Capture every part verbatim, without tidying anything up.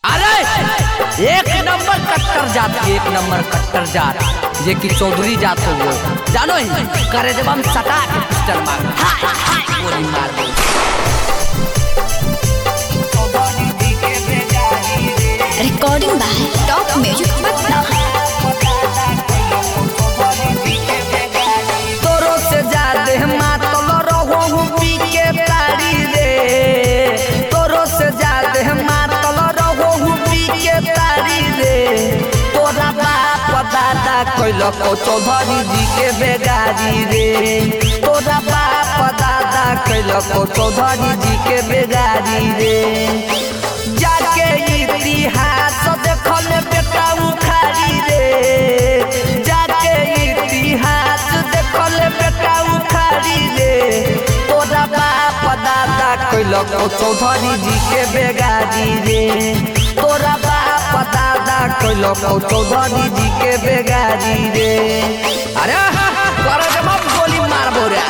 अरे एक नंबर कट्टर जात की एक नंबर कट्टर जात जे की चौधरी जात हो वो जानो ही करे जब हम सटा के पिस्टल मार हाय हाय गोली मार दो। Recording by top music Patna. तोरो से जादे मातल रहो पी के तारी रे, तोरो से जादे मातल रहो पी के तारी रे। तोरा बाप दादा कैलो को चौधरी जी के बेगारी रे, तोरा बाप दादा कैलो को चौधरी जी के बेगारी रे। जाके इतिहास देखल बेटा उखाड़ी रे, जाके इतिहास देखल बेटा उखाड़ी रे। तोरा बाप दादा कैलो को चौधरी जी के बेगारी रे, तोरा बाप दादा कैलो को चौधरी जी के बेगारी रे। अरे तोरा जब गोली मारबो रे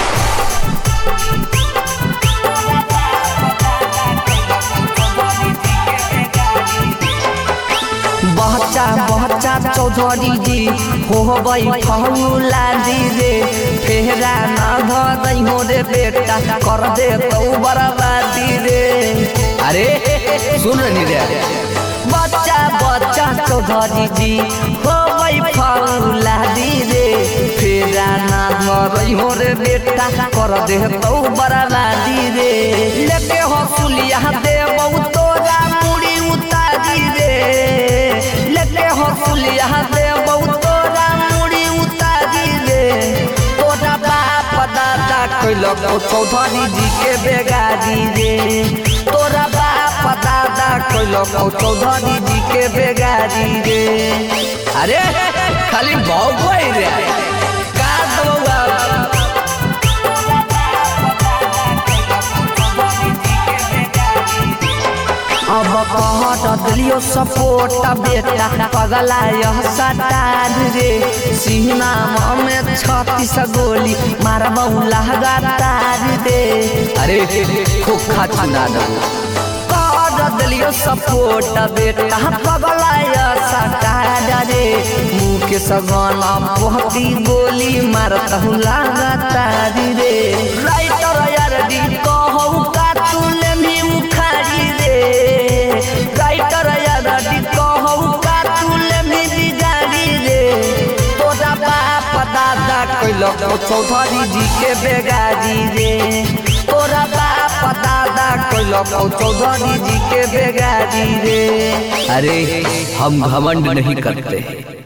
बच्चा बच्चा चौधरी जी हो गई फौला दी रे। फेरा न धरई हो रे बेटा कर दे तो बर्बादी रे। अरे सुन नहीं रे बच्चा बच्चा चौधरी जी हो गई फौला दी रे। फेरा न धरई हो रे बेटा कर दे तो बर्बादी रे। लेके हसुलिया दे बहुत तोरा मुड़ी उतारी रे, लेके हसुलिया दे बहुत तोरा मुड़ी उतारी रे। तोरा बाप दादा कैलो को चौधरी जी के बेगारी रे, तोरा बाप दादा कैलो को चौधरी जी के बेगारी रे। अरे खाली भाव रे का दौआ अब कहत दिलियो सपोर्ट बेटा पगला यह सटार रे। सीना में छत्तीस गोली मारबहु लगातार रे। अरे खोखा चुना दो कहत दिलियो सपोर्ट बेटा पगला यह सटार रे। मुँह के सगना बहुती गोली मारतहु लगातार रे। राइटर यार दी कहू का तुले भी उखाड़ी रे, राइटर यादी कहू का तुले भी बिगाड़ी रे। तोरा बाप दादा कैलो को चौधरी जी के बेगारी रे, तोरा बाप दादा कैलो को चौधरी जी के बेगारी रे। अरे हम घमंड नहीं करते।